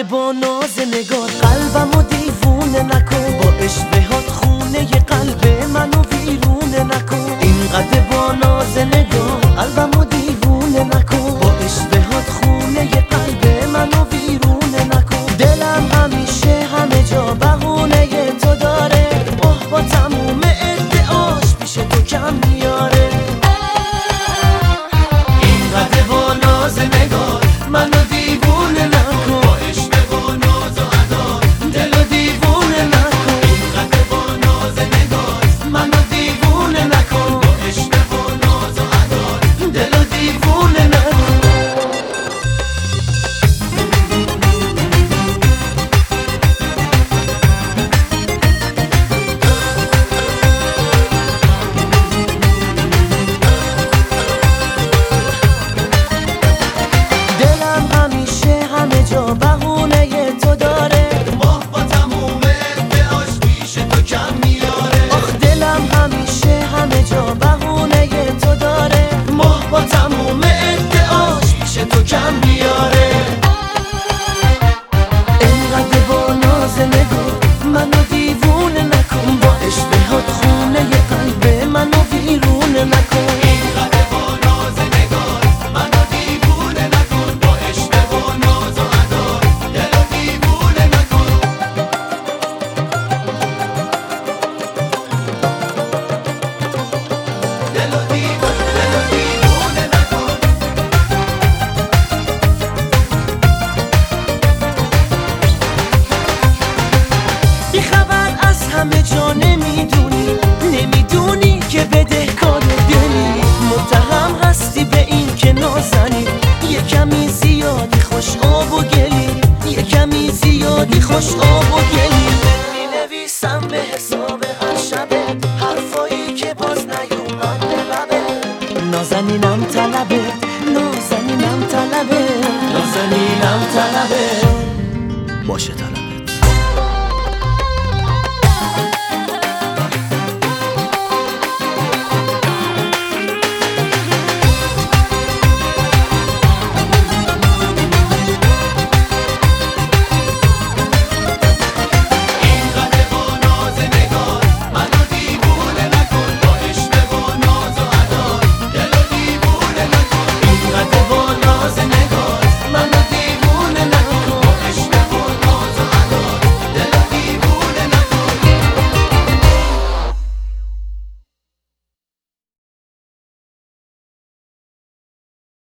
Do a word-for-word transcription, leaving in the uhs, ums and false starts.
اینقدر با ناز نگار قلبمو دیوونه نکن، با اشتهات خونه ی قلب منو ویرونه نکن. اینقدر با ناز نگار قلبمو دیوونه نکن، با اشتهات خونه ی قلب منو ویرونه نکن. دلم همیشه همه جا بهونه ی تو داره، اوه با تموم ادعاش پیش تو کم میاره. اینقدر با ناز نگار منو دیوونه نکن، با عشق و ناز و ادا دلو دیوونه نکن. اینقدر با ناز نگار منو دیوونه نکن، با عشق و ناز و ادا دلو دیوونه نکن. دلم همیشه همه جا بهونه ی تو داره، ماه با تموم ادعاش پیش تو کم میاره. آخ دلم همیشه همه جا بهونه ی تو داره، ماه با تموم ادعاش پیش تو کم میاره. اینقدر با ناز نگار منو دیوونه نکن، با اشتهات خونه ی قلب منو ویرونه نکن. اینقدر با ناز نگار منو دیوونه نکن، با عشق و ناز و ادا دلو دیوونه نکن. دلو دیوونه دلو دیوونه نکن. بی خبر از همه جا نمیدونی، نمیدونی که بدهکار دلی. متهم هستی به این که نازنی، یه کمی زیادی خوش آب و گلی، یه کمی زیادی خوش آب و گلی. مینویسم به حساب هر شبه حرفایی که باز نیومد به لبه. نازنینم طلبه، نازنینم طلبه، نازنینم طلبه. باشه طلبه.